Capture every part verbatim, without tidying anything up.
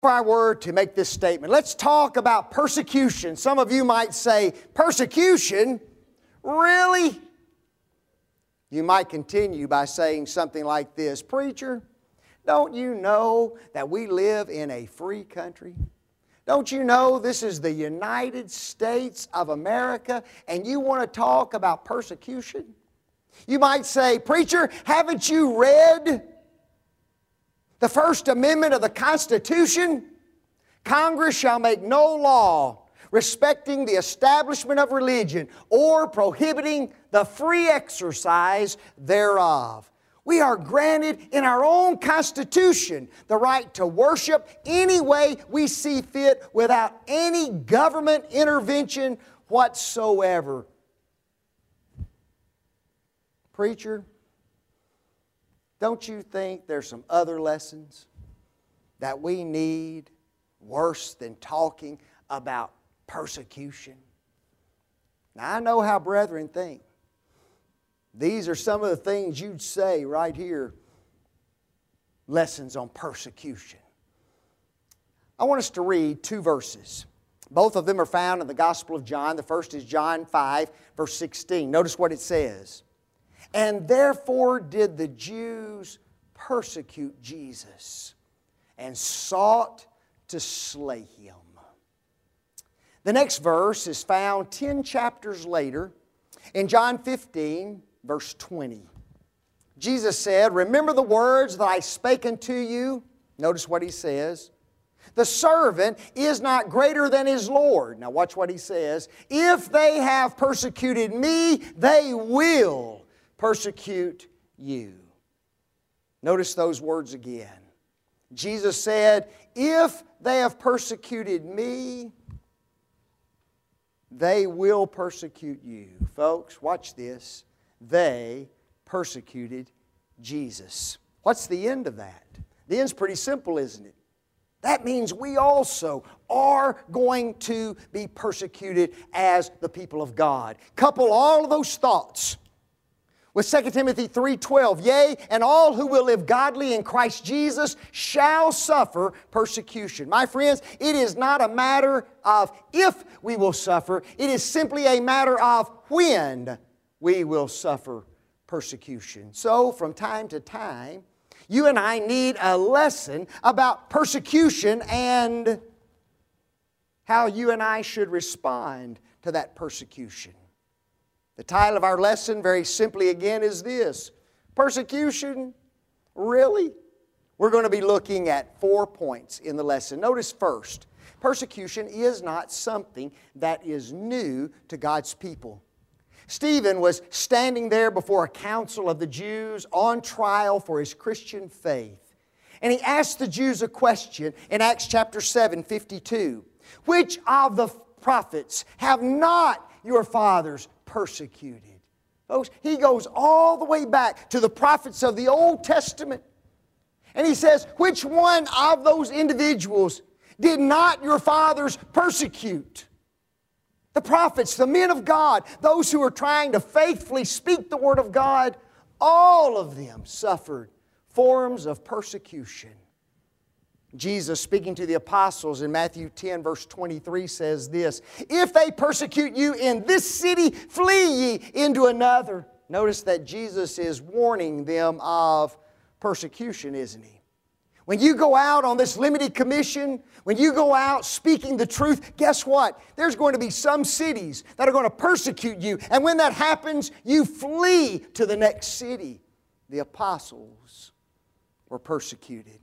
If I were to make this statement, let's talk about persecution. Some of you might say, persecution? Really? You might continue by saying something like this, preacher, don't you know that we live in a free country? Don't you know this is the United States of America and you want to talk about persecution? You might say, preacher, haven't you read the First Amendment of the Constitution? Congress shall make no law respecting the establishment of religion or prohibiting the free exercise thereof. We are granted in our own Constitution the right to worship any way we see fit without any government intervention whatsoever. Preacher, don't you think there's some other lessons that we need worse than talking about persecution? Now, I know how brethren think. These are some of the things you'd say right here. Lessons on persecution. I want us to read two verses. Both of them are found in the Gospel of John. The first is John five, verse sixteen. Notice what it says. And therefore did the Jews persecute Jesus and sought to slay Him. The next verse is found ten chapters later in John fifteen, verse twenty. Jesus said, remember the words that I spake unto you. Notice what He says. The servant is not greater than his Lord. Now watch what He says. If they have persecuted me, they will persecute you. Notice those words again. Jesus said, if they have persecuted me, they will persecute you. Folks, watch this. They persecuted Jesus. What's the end of that? The end's pretty simple, isn't it? That means we also are going to be persecuted as the people of God. Couple all of those thoughts with Second Timothy three twelve, yea, and all who will live godly in Christ Jesus shall suffer persecution. My friends, it is not a matter of if we will suffer. It is simply a matter of when we will suffer persecution. So, from time to time, you and I need a lesson about persecution and how you and I should respond to that persecution. The title of our lesson, very simply again, is this. Persecution? Really? We're going to be looking at four points in the lesson. Notice first, persecution is not something that is new to God's people. Stephen was standing there before a council of the Jews on trial for his Christian faith. And he asked the Jews a question in Acts chapter seven, fifty-two. Which of the prophets have not your fathers persecuted? Folks, he goes all the way back to the prophets of the Old Testament. And he says, which one of those individuals did not your fathers persecute? The prophets, the men of God, those who are trying to faithfully speak the Word of God, all of them suffered forms of persecution. Jesus, speaking to the apostles in Matthew ten, verse twenty-three, says this, if they persecute you in this city, flee ye into another. Notice that Jesus is warning them of persecution, isn't He? When you go out on this limited commission, when you go out speaking the truth, guess what? There's going to be some cities that are going to persecute you. And when that happens, you flee to the next city. The apostles were persecuted.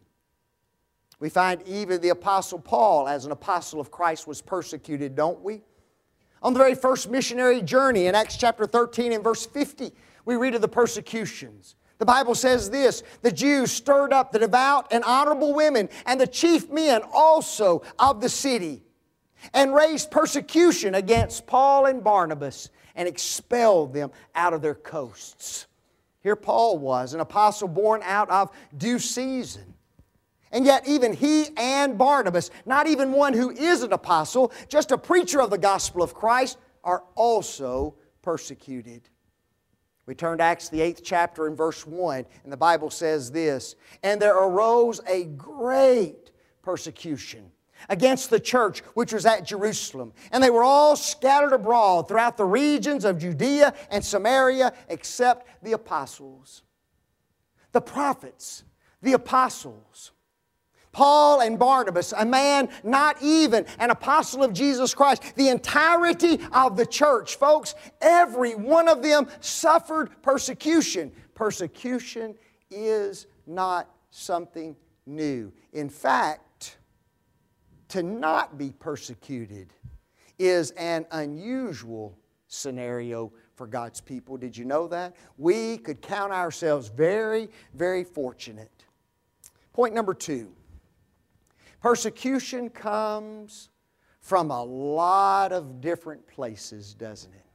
We find even the Apostle Paul, as an apostle of Christ, was persecuted, don't we? On the very first missionary journey in Acts chapter thirteen and verse fifty, we read of the persecutions. The Bible says this, the Jews stirred up the devout and honorable women and the chief men also of the city and raised persecution against Paul and Barnabas and expelled them out of their coasts. Here Paul was, an apostle born out of due season. And yet even he and Barnabas, not even one who is an apostle, just a preacher of the gospel of Christ, are also persecuted. We turn to Acts the eighth chapter in verse one, and the Bible says this, and there arose a great persecution against the church which was at Jerusalem. And they were all scattered abroad throughout the regions of Judea and Samaria except the apostles. The prophets, the apostles, Paul and Barnabas, a man not even an apostle of Jesus Christ, the entirety of the church, folks, every one of them suffered persecution. Persecution is not something new. In fact, to not be persecuted is an unusual scenario for God's people. Did you know that? We could count ourselves very, very fortunate. Point number two. Persecution comes from a lot of different places, doesn't it?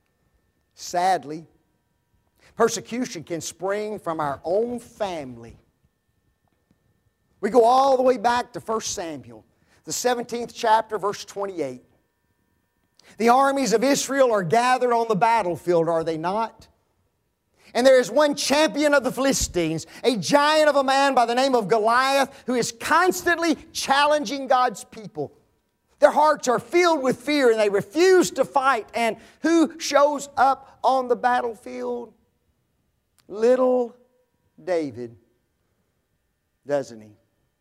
Sadly, persecution can spring from our own family. We go all the way back to First Samuel, the seventeenth chapter, verse twenty-eight. The armies of Israel are gathered on the battlefield, are they not? And there is one champion of the Philistines, a giant of a man by the name of Goliath, who is constantly challenging God's people. Their hearts are filled with fear and they refuse to fight. And who shows up on the battlefield? Little David, doesn't he?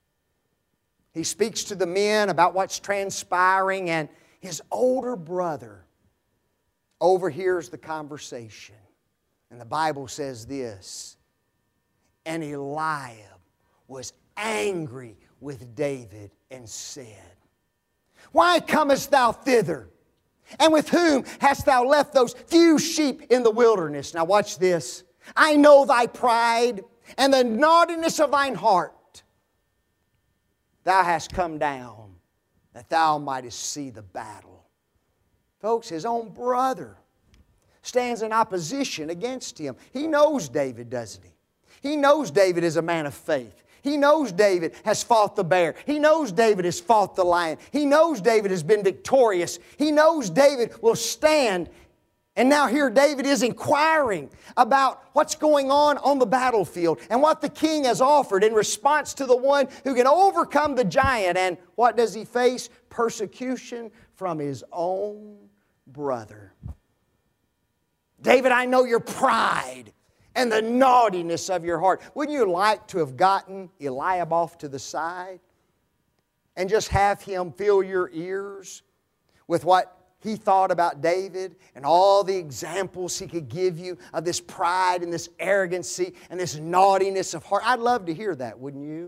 He speaks to the men about what's transpiring, and his older brother overhears the conversation. And the Bible says this, and Eliab was angry with David and said, "Why comest thou thither? And with whom hast thou left those few sheep in the wilderness?" Now watch this. "I know thy pride and the naughtiness of thine heart. Thou hast come down that thou mightest see the battle." Folks, his own brother stands in opposition against him. He knows David, doesn't he? He knows David is a man of faith. He knows David has fought the bear. He knows David has fought the lion. He knows David has been victorious. He knows David will stand. And now here David is inquiring about what's going on on the battlefield and what the king has offered in response to the one who can overcome the giant. And what does he face? Persecution from his own brother. "David, I know your pride and the naughtiness of your heart." Wouldn't you like to have gotten Eliab off to the side and just have him fill your ears with what he thought about David and all the examples he could give you of this pride and this arrogancy and this naughtiness of heart? I'd love to hear that, wouldn't you?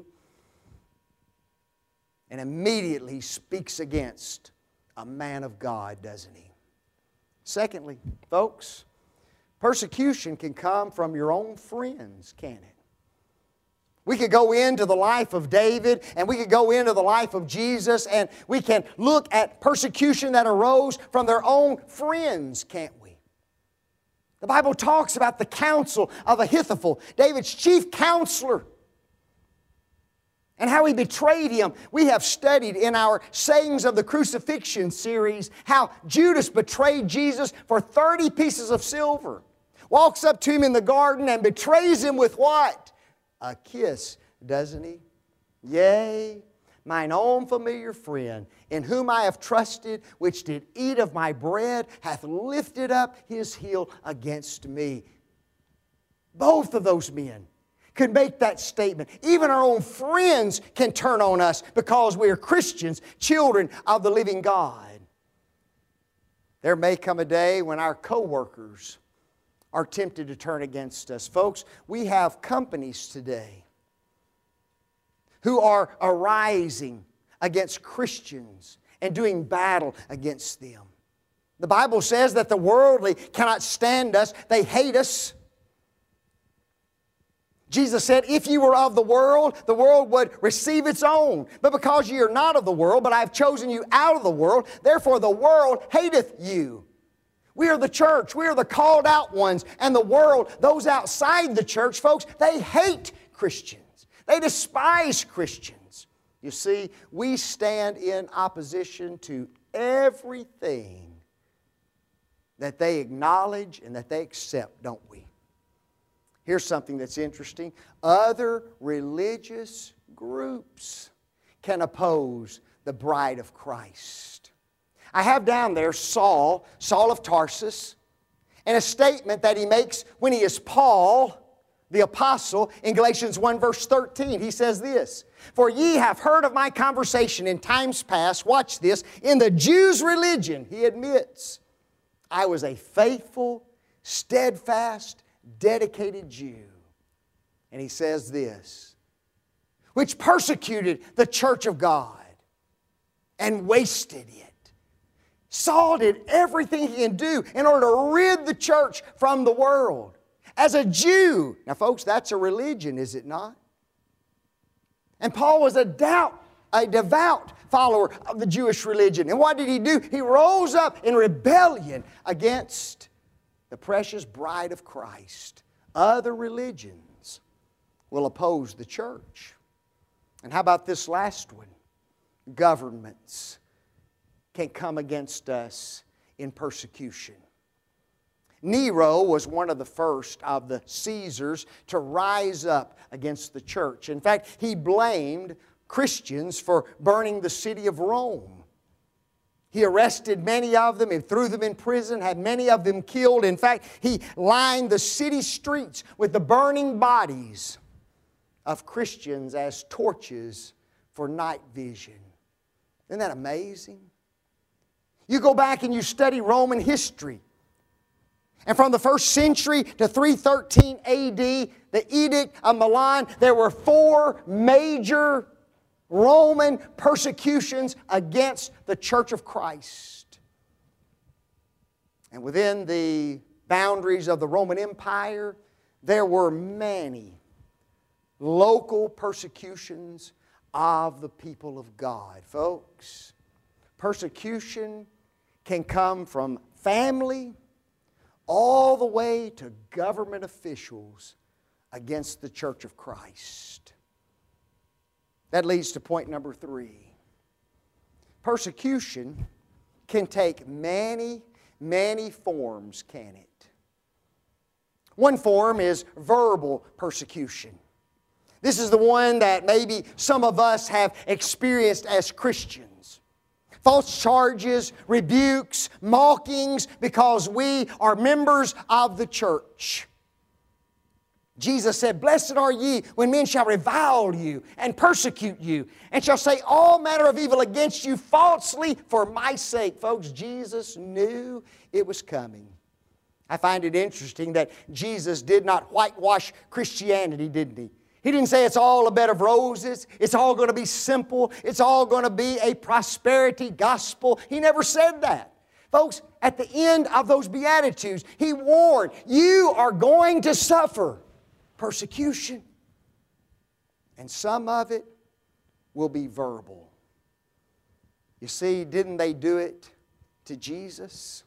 And immediately he speaks against a man of God, doesn't he? Secondly, folks, persecution can come from your own friends, can't it? We could go into the life of David and we could go into the life of Jesus and we can look at persecution that arose from their own friends, can't we? The Bible talks about the counsel of Ahithophel, David's chief counselor, and how he betrayed him. We have studied in our Sayings of the Crucifixion series how Judas betrayed Jesus for thirty pieces of silver. Walks up to him in the garden and betrays him with what? A kiss, doesn't he? "Yea, mine own familiar friend, in whom I have trusted, which did eat of my bread, hath lifted up his heel against me." Both of those men could make that statement. Even our own friends can turn on us because we are Christians, children of the living God. There may come a day when our co-workers are tempted to turn against us. Folks, we have companies today who are arising against Christians and doing battle against them. The Bible says that the worldly cannot stand us. They hate us. Jesus said, "If you were of the world, the world would receive its own. But because ye are not of the world, but I have chosen you out of the world, therefore the world hateth you." We are the church. We are the called out ones. And the world, those outside the church, folks, they hate Christians. They despise Christians. You see, we stand in opposition to everything that they acknowledge and that they accept, don't we? Here's something that's interesting. Other religious groups can oppose the bride of Christ. I have down there Saul, Saul of Tarsus, and a statement that he makes when he is Paul, the apostle, in Galatians one verse thirteen. He says this, "For ye have heard of my conversation in times past," watch this, "in the Jews' religion," he admits, "I was a faithful, steadfast, dedicated Jew." And he says this, "which persecuted the church of God and wasted it." Saul did everything he can do in order to rid the church from the world. As a Jew. Now folks, that's a religion, is it not? And Paul was a, doubt, a devout follower of the Jewish religion. And what did he do? He rose up in rebellion against the precious bride of Christ. Other religions will oppose the church. And how about this last one? Governments can come against us in persecution. Nero was one of the first of the Caesars to rise up against the church. In fact, he blamed Christians for burning the city of Rome. He arrested many of them and threw them in prison, had many of them killed. In fact, he lined the city streets with the burning bodies of Christians as torches for night vision. Isn't that amazing? You go back and you study Roman history. And from the first century to three thirteen A D, the Edict of Milan, there were four major Roman persecutions against the Church of Christ. And within the boundaries of the Roman Empire, there were many local persecutions of the people of God. Folks, persecution can come from family all the way to government officials against the Church of Christ. That leads to point number three. Persecution can take many, many forms, can it? One form is verbal persecution. This is the one that maybe some of us have experienced as Christians. False charges, rebukes, mockings because we are members of the church. Jesus said, "Blessed are ye when men shall revile you and persecute you, and shall say all manner of evil against you falsely for my sake." Folks, Jesus knew it was coming. I find it interesting that Jesus did not whitewash Christianity, didn't He? He didn't say it's all a bed of roses, it's all going to be simple, it's all going to be a prosperity gospel. He never said that. Folks, at the end of those Beatitudes, He warned, you are going to suffer persecution. And some of it will be verbal. You see, didn't they do it to Jesus?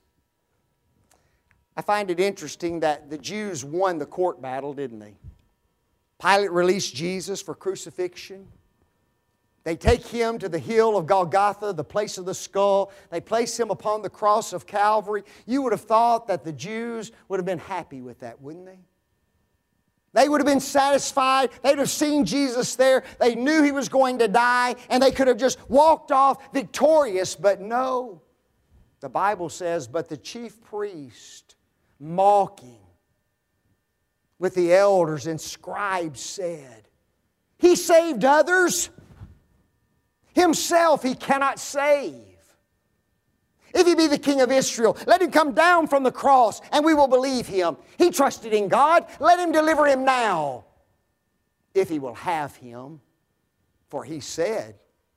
I find it interesting that the Jews won the court battle, didn't they? Pilate released Jesus for crucifixion. They take Him to the hill of Golgotha, the place of the skull. They place Him upon the cross of Calvary. You would have thought that the Jews would have been happy with that, wouldn't they? They would have been satisfied. They'd have seen Jesus there. They knew He was going to die, and they could have just walked off victorious. But no, the Bible says, "But the chief priest, mocking with the elders and scribes, said, He saved others. Himself He cannot save. If He be the King of Israel, let Him come down from the cross, and we will believe Him. He trusted in God. Let Him deliver Him now, if He will have Him. For He said,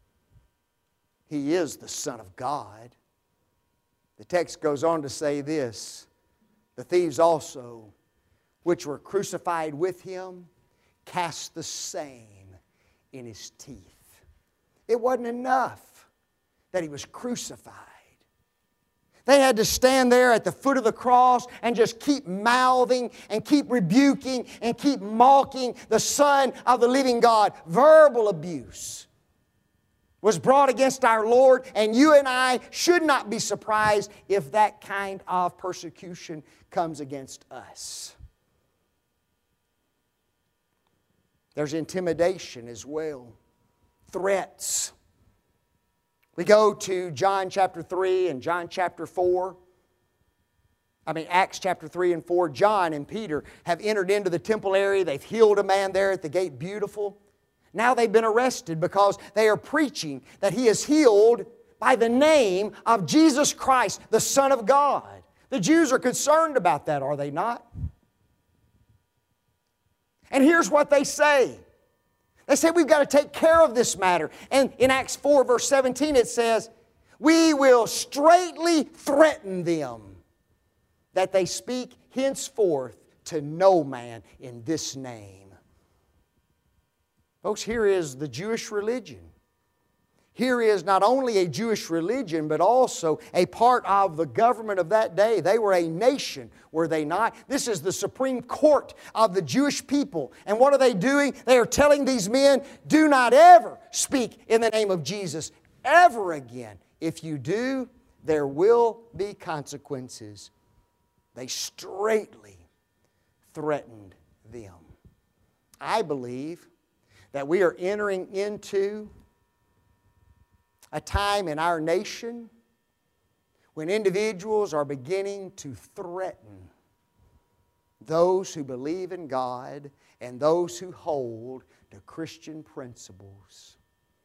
He is the Son of God." The text goes on to say this, "The thieves also, which were crucified with Him, cast the same in His teeth." It wasn't enough that He was crucified. They had to stand there at the foot of the cross and just keep mouthing and keep rebuking and keep mocking the Son of the living God. Verbal abuse was brought against our Lord, and you and I should not be surprised if that kind of persecution comes against us. There's intimidation as well. threats. We go to John chapter three and John chapter four. I mean, Acts chapter three and four. John and Peter have entered into the temple area. They've healed a man there at the gate, Beautiful. Now they've been arrested because they are preaching that he is healed by the name of Jesus Christ, the Son of God. The Jews are concerned about that, are they not? And here's what they say. They say we've got to take care of this matter. And in Acts four verse seventeen it says, we will straightly threaten them that they speak henceforth to no man in this name. Folks, here is the Jewish religion. Here is not only a Jewish religion, but also a part of the government of that day. They were a nation, were they not? This is the Supreme Court of the Jewish people. And what are they doing? They are telling these men, do not ever speak in the name of Jesus ever again. If you do, there will be consequences. They straightly threatened them. I believe that we are entering into a time in our nation when individuals are beginning to threaten those who believe in God and those who hold to Christian principles.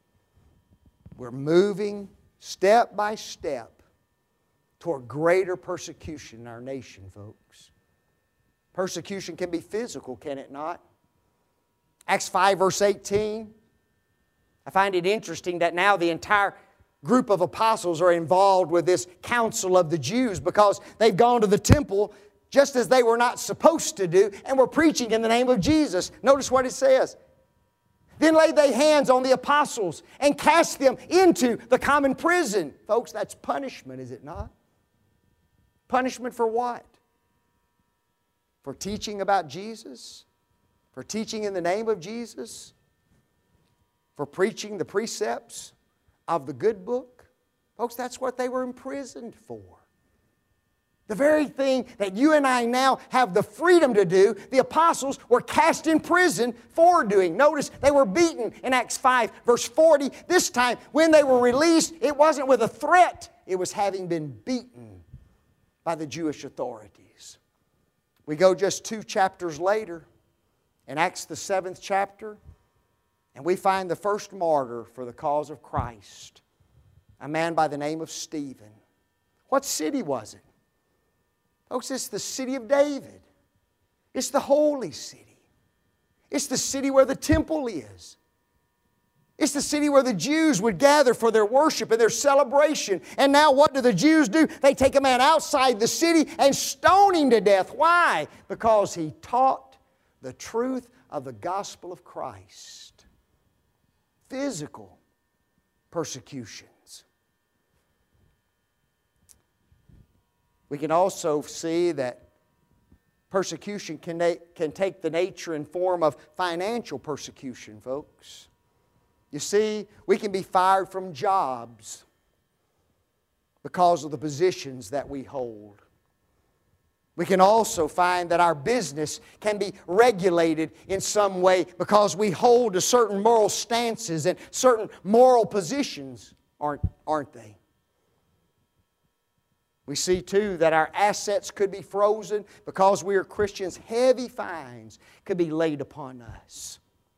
We're moving step by step toward greater persecution in our nation, folks. Persecution can be physical, can it not? Acts five verse eighteen. I find it interesting that now the entire group of apostles are involved with this council of the Jews because they've gone to the temple just as they were not supposed to do and were preaching in the name of Jesus. Notice what it says. Then laid they hands on the apostles and cast them into the common prison. Folks, that's punishment, is it not? Punishment for what? For teaching about Jesus? For teaching in the name of Jesus? For preaching the precepts of the good book? Folks, that's what they were imprisoned for. The very thing that you and I now have the freedom to do, the apostles were cast in prison for doing. Notice they were beaten in Acts five verse forty. This time when they were released, it wasn't with a threat. It was having been beaten by the Jewish authorities. We go just two chapters later in Acts the seventh chapter, and we find the first martyr for the cause of Christ, a man by the name of Stephen. What city was it? Folks, it's the city of David. It's the holy city. It's the city where the temple is. It's the city where the Jews would gather for their worship and their celebration. And now what do the Jews do? They take a man outside the city and stone him to death. Why? Because he taught the truth of the gospel of Christ. Physical persecutions. We can also see that persecution can, can take the nature and form of financial persecution, folks. You see, we can be fired from jobs because of the positions that we hold. We can also find that our business can be regulated in some way because we hold to certain moral stances and certain moral positions, aren't, aren't they? We see too that our assets could be frozen because we are Christians. Heavy fines could be laid upon us.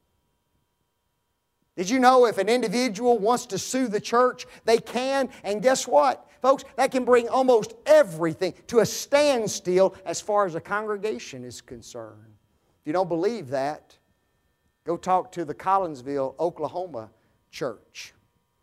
Did you know if an individual wants to sue the church, they can? And guess what? Folks, that can bring almost everything to a standstill as far as a congregation is concerned. If you don't believe that, go talk to the Collinsville, Oklahoma church.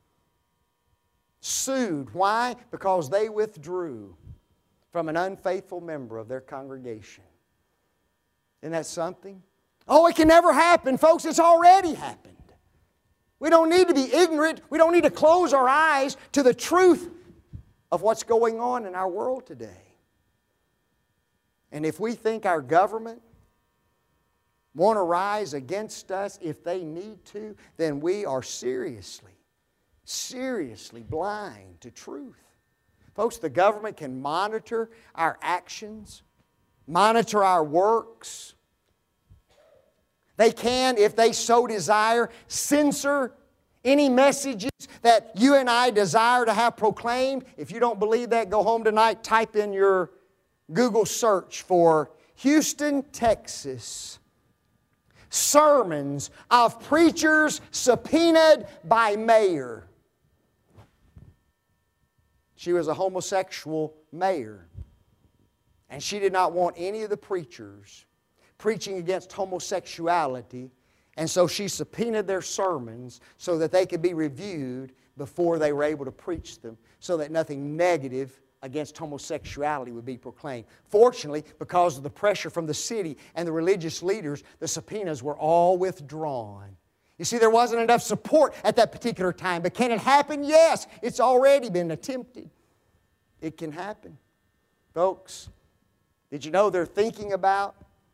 Sued. Why? Because they withdrew from an unfaithful member of their congregation. Isn't that something? Oh, it can never happen, folks. It's already happened. We don't need to be ignorant. We don't need to close our eyes to the truth of what's going on in our world today. And if we think our government won't arise against us if they need to, then we are seriously, seriously blind to truth. Folks, the government can monitor our actions, monitor our works. They can, if they so desire, censor Any messages that you and I desire to have proclaimed? If you don't believe that, go home tonight, type in your Google search for Houston, Texas, sermons of preachers subpoenaed by mayor. She was a homosexual mayor, and she did not want any of the preachers preaching against homosexuality, and so she subpoenaed their sermons so that they could be reviewed before they were able to preach them, so that nothing negative against homosexuality would be proclaimed. Fortunately, because of the pressure from the city and the religious leaders, the subpoenas were all withdrawn. You see, there wasn't enough support at that particular time. But can it happen? Yes. It's already been attempted. It can happen. Folks, did you know they're thinking about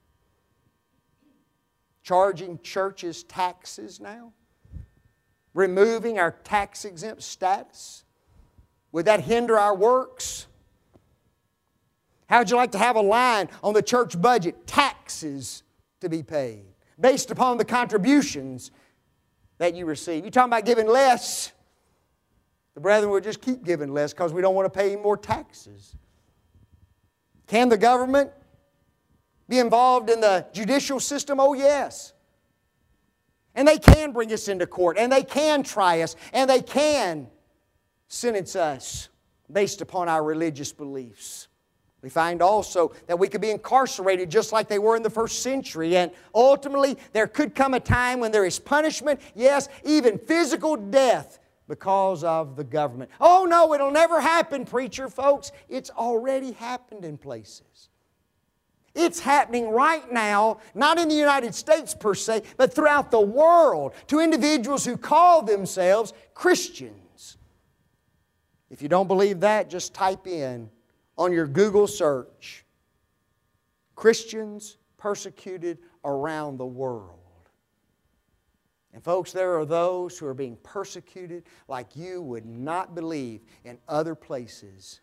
charging churches taxes now? Removing our tax-exempt status? Would that hinder our works? How would you like to have a line on the church budget, taxes to be paid, based upon the contributions that you receive? You're talking about giving less. The brethren will just keep giving less because we don't want to pay any more taxes. Can the government be involved in the judicial system? Oh, yes. And they can bring us into court, and they can try us, and they can sentence us based upon our religious beliefs. We find also that we could be incarcerated just like they were in the first century, and ultimately there could come a time when there is punishment, yes, even physical death because of the government. Oh no, it'll never happen, preacher, folks. It's already happened in places. It's happening right now, not in the United States per se, but throughout the world, to individuals who call themselves Christians. If you don't believe that, just type in on your Google search, Christians persecuted around the world. And folks, there are those who are being persecuted like you would not believe in other places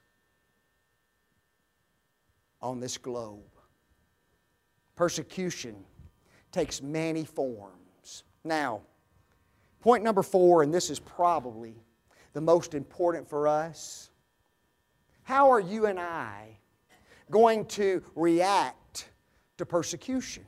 on this globe. Persecution takes many forms. Now, point number four, and this is probably the most important for us. How are you and I going to react to persecution?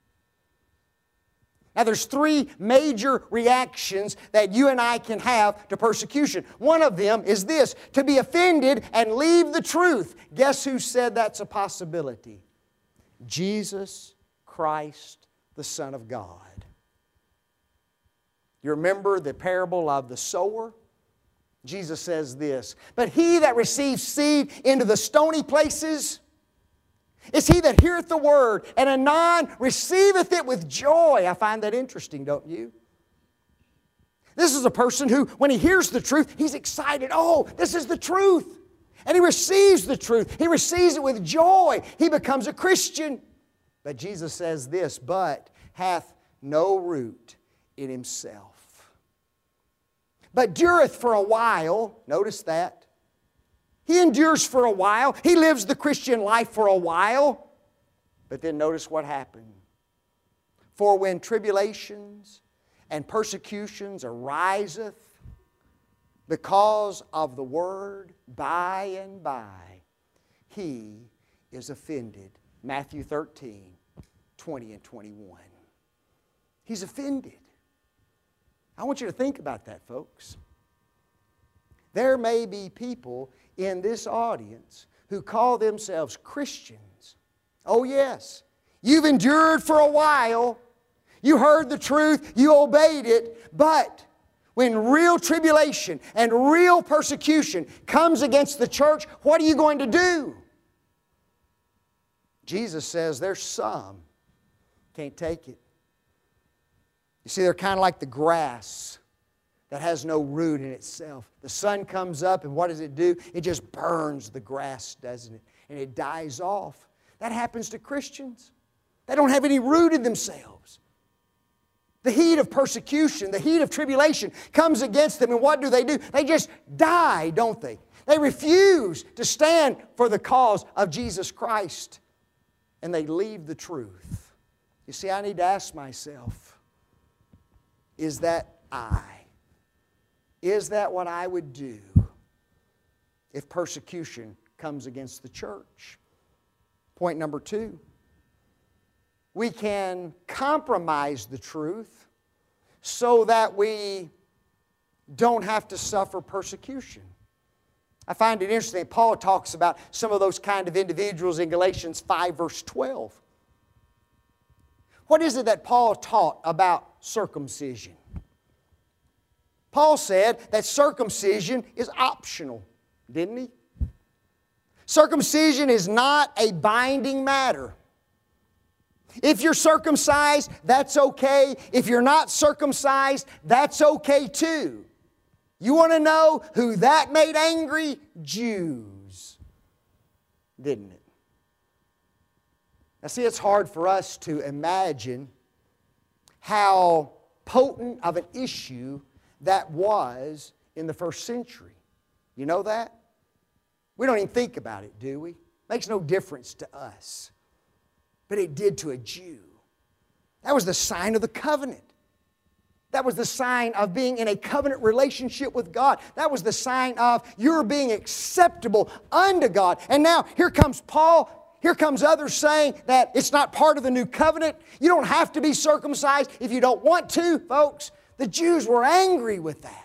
Now, there's three major reactions that you and I can have to persecution. One of them is this, to be offended and leave the truth. Guess who said that's a possibility? Jesus Christ, the Son of God. You remember the parable of the sower? Jesus says this, but he that receives seed into the stony places is he that heareth the word and anon receiveth it with joy. I find that interesting, don't you? This is a person who, when he hears the truth, he's excited. Oh, this is the truth. And he receives the truth. He receives it with joy. He becomes a Christian. But Jesus says this, but hath no root in himself, but dureth for a while. Notice that. He endures for a while. He lives the Christian life for a while. But then notice what happened. For when tribulations and persecutions ariseth because of the word, by and by he is offended. Matthew thirteen, twenty and twenty-one. He's offended. I want you to think about that, folks. There may be people in this audience who call themselves Christians. Oh yes, you've endured for a while. You heard the truth, you obeyed it, but when real tribulation and real persecution comes against the church, what are you going to do? Jesus says there's some can't take it. You see, they're kind of like the grass that has no root in itself. The sun comes up, and what does it do? It just burns the grass, doesn't it? And it dies off. That happens to Christians. They don't have any root in themselves. The heat of persecution, the heat of tribulation comes against them, and what do they do? They just die, don't they? They refuse to stand for the cause of Jesus Christ, and they leave the truth. You see, I need to ask myself, is that I? Is that what I would do if persecution comes against the church? Point number two. We can compromise the truth so that we don't have to suffer persecution. I find it interesting that Paul talks about some of those kind of individuals in Galatians five, verse twelve. What is it that Paul taught about circumcision? Paul said that circumcision is optional, didn't he? Circumcision is not a binding matter. If you're circumcised, that's okay. If you're not circumcised, that's okay too. You want to know who that made angry? Jews. Didn't it? Now see, it's hard for us to imagine how potent of an issue that was in the first century. You know that? We don't even think about it, do we? Makes no difference to us. But it did to a Jew. That was the sign of the covenant. That was the sign of being in a covenant relationship with God. That was the sign of your being acceptable unto God. And now here comes Paul, here comes others saying that it's not part of the new covenant. You don't have to be circumcised if you don't want to, folks. The Jews were angry with that.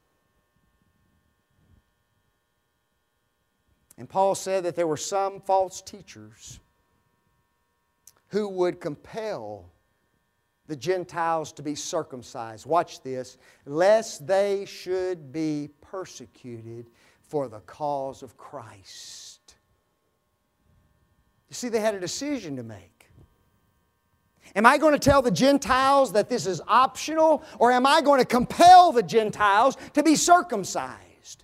And Paul said that there were some false teachers who would compel the Gentiles to be circumcised. Watch this. Lest they should be persecuted for the cause of Christ. You see, they had a decision to make. Am I going to tell the Gentiles that this is optional, or am I going to compel the Gentiles to be circumcised?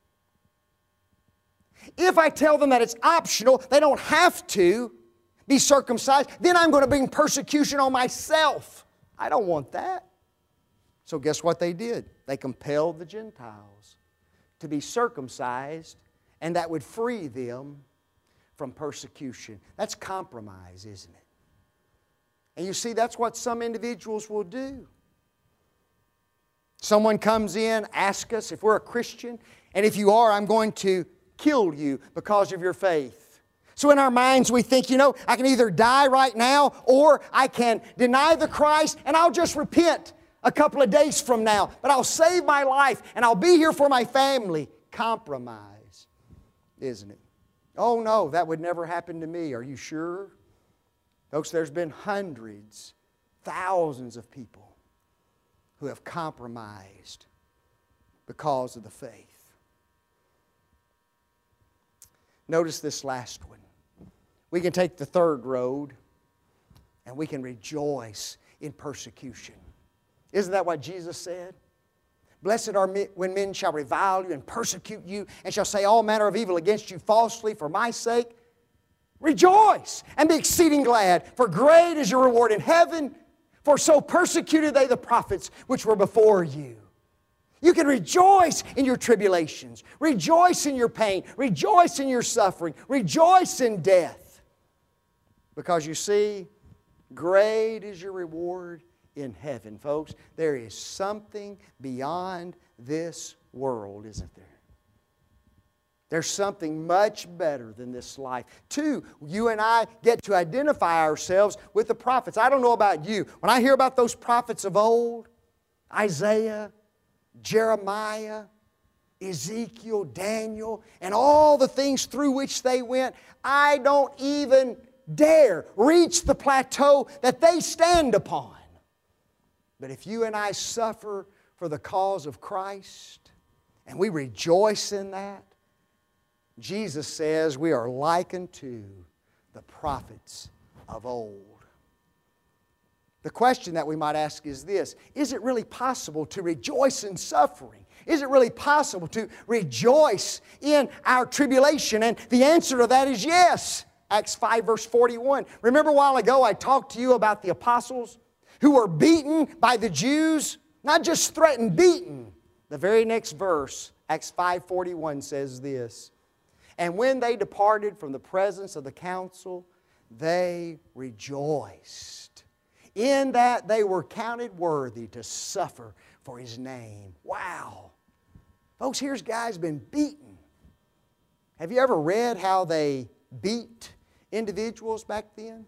If I tell them that it's optional, they don't have to be circumcised, then I'm going to bring persecution on myself. I don't want that. So guess what they did? They compelled the Gentiles to be circumcised, and that would free them from persecution. That's compromise, isn't it? And you see, that's what some individuals will do. Someone comes in, asks us if we're a Christian, and if you are, I'm going to kill you because of your faith. So in our minds we think, you know, I can either die right now or I can deny the Christ and I'll just repent a couple of days from now. But I'll save my life and I'll be here for my family. Compromise, isn't it? Oh no, that would never happen to me. Are you sure? Folks, there's been hundreds, thousands of people who have compromised because of the faith. Notice this last one. We can take the third road and we can rejoice in persecution. Isn't that what Jesus said? Blessed are men, when men shall revile you and persecute you and shall say all manner of evil against you falsely for my sake. Rejoice and be exceeding glad, for great is your reward in heaven, for so persecuted they the prophets which were before you. You can rejoice in your tribulations. Rejoice in your pain. Rejoice in your suffering. Rejoice in death. Because you see, great is your reward in heaven, folks. There is something beyond this world, isn't there? There's something much better than this life. Two, you and I get to identify ourselves with the prophets. I don't know about you. When I hear about those prophets of old, Isaiah, Jeremiah, Ezekiel, Daniel, and all the things through which they went, I don't even dare reach the plateau that they stand upon. But if you and I suffer for the cause of Christ, and we rejoice in that, Jesus says we are likened to the prophets of old. The question that we might ask is this: is it really possible to rejoice in suffering? Is it really possible to rejoice in our tribulation? And the answer to that is yes. Acts five verse forty-one. Remember a while ago I talked to you about the apostles who were beaten by the Jews? Not just threatened, beaten. The very next verse, Acts five forty-one, says this: and when they departed from the presence of the council, they rejoiced in that they were counted worthy to suffer for His name. Wow! Folks, here's guys been beaten. Have you ever read how they beat individuals back then?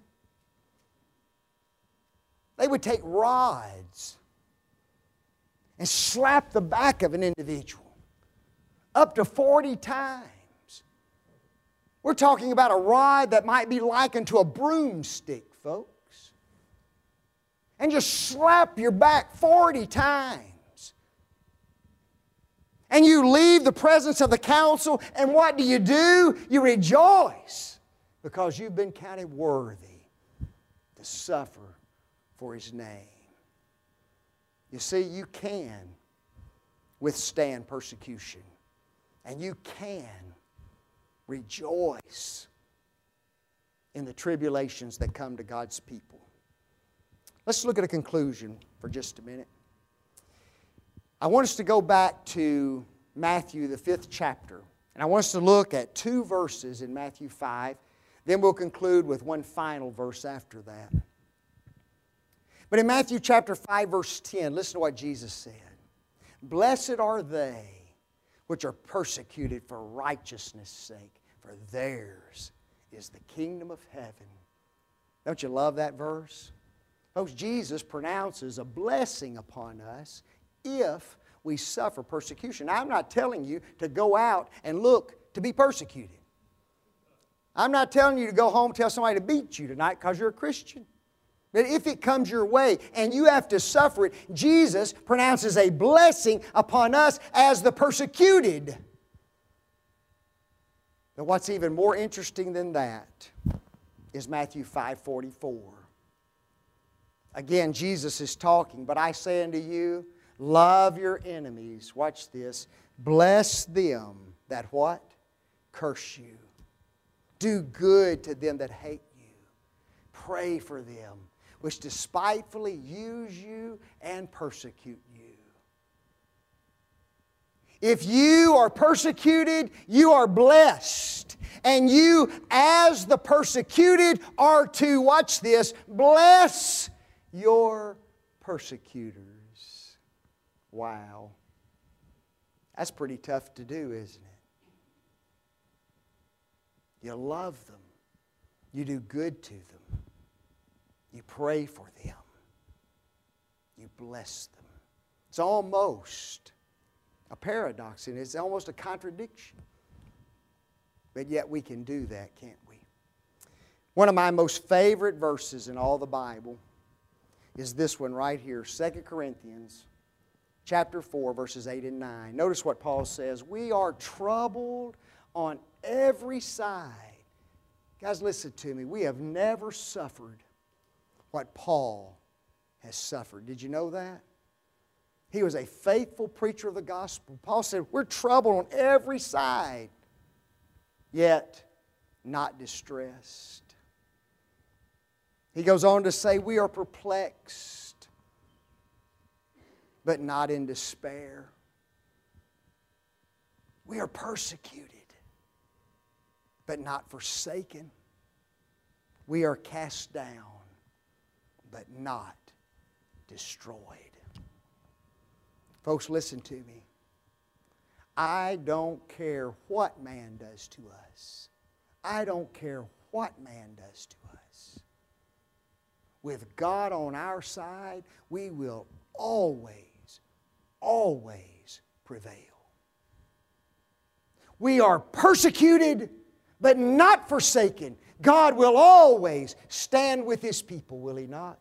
They would take rods and slap the back of an individual up to forty times. We're talking about a rod that might be likened to a broomstick, folks. And just slap your back forty times. And you leave the presence of the council, and what do you do? You rejoice because you've been counted worthy to suffer for His name. You see, you can withstand persecution, and you can rejoice in the tribulations that come to God's people. Let's look at a conclusion for just a minute. I want us to go back to Matthew, the fifth chapter. And I want us to look at two verses in Matthew five. Then we'll conclude with one final verse after that. But in Matthew chapter five, verse ten, listen to what Jesus said. Blessed are they which are persecuted for righteousness' sake, for theirs is the kingdom of heaven. Don't you love that verse? Folks, Jesus pronounces a blessing upon us if we suffer persecution. Now, I'm not telling you to go out and look to be persecuted. I'm not telling you to go home and tell somebody to beat you tonight because you're a Christian. But if it comes your way and you have to suffer it, Jesus pronounces a blessing upon us as the persecuted. But what's even more interesting than that is Matthew five forty-four. Again, Jesus is talking, but I say unto you, love your enemies. Watch this. Bless them that what? Curse you. Do good to them that hate you. Pray for them which despitefully use you and persecute you. If you are persecuted, you are blessed. And you, as the persecuted, are to, watch this, bless your persecutors. Wow. That's pretty tough to do, isn't it? You love them. You do good to them. You pray for them. You bless them. It's almost a paradox, and it's almost a contradiction. But yet we can do that, can't we? One of my most favorite verses in all the Bible is this one right here, Second Corinthians chapter four, verses eight and nine. Notice what Paul says. We are troubled on every side. Guys, listen to me. We have never suffered what Paul has suffered. Did you know that? He was a faithful preacher of the gospel. Paul said, we're troubled on every side, yet not distressed. He goes on to say, we are perplexed, but not in despair. We are persecuted, but not forsaken. We are cast down, but not destroyed. Folks, listen to me. I don't care what man does to us. I don't care what man does to us. With God on our side, we will always, always prevail. We are persecuted, but not forsaken. God will always stand with His people, will He not?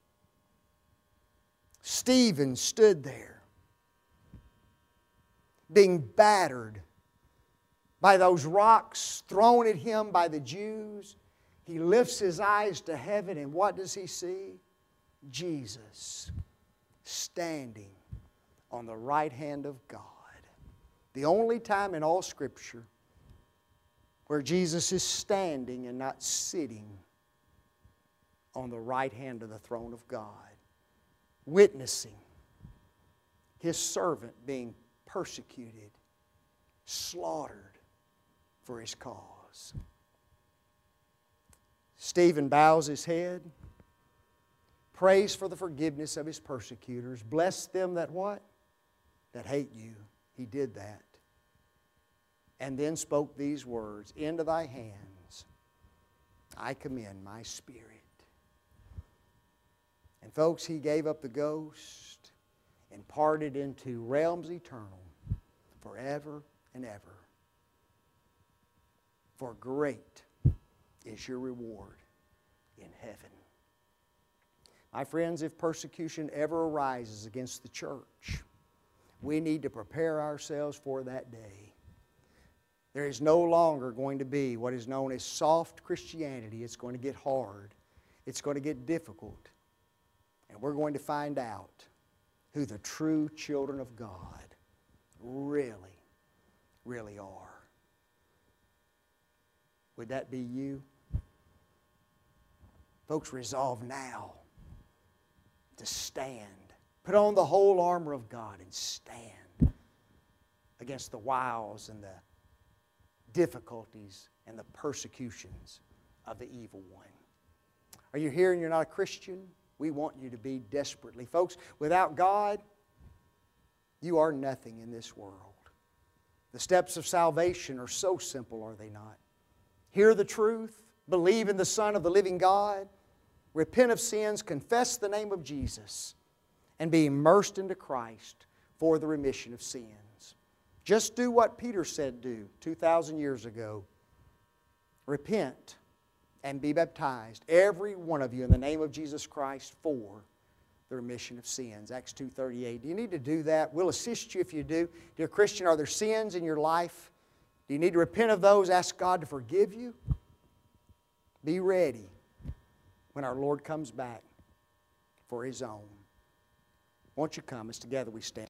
Stephen stood there, being battered by those rocks thrown at him by the Jews. He lifts his eyes to heaven, and what does he see? Jesus standing on the right hand of God. The only time in all Scripture where Jesus is standing and not sitting on the right hand of the throne of God, witnessing His servant being persecuted, slaughtered for His cause. Stephen bows his head, prays for the forgiveness of his persecutors. Bless them that what? That hate you. He did that. And then spoke these words, "Into thy hands I commend my spirit." And folks, He gave up the ghost and parted into realms eternal forever and ever. For great is your reward in heaven. My friends, if persecution ever arises against the church, we need to prepare ourselves for that day. There is no longer going to be what is known as soft Christianity. It's going to get hard. It's going to get difficult. And we're going to find out who the true children of God really, really are. Would that be you? Folks, resolve now to stand. Put on the whole armor of God and stand against the wiles and the difficulties and the persecutions of the evil one. Are you here and you're not a Christian? We want you to be desperately. Folks, without God, you are nothing in this world. The steps of salvation are so simple, are they not? Hear the truth, believe in the Son of the living God, repent of sins, confess the name of Jesus, and be immersed into Christ for the remission of sins. Just do what Peter said do two thousand years ago. Repent and be baptized, every one of you, in the name of Jesus Christ for the remission of sins. Acts two thirty-eight. Do you need to do that? We'll assist you if you do. Dear Christian, are there sins in your life? Do you need to repent of those? Ask God to forgive you? Be ready when our Lord comes back for His own. Won't you come as together we stand?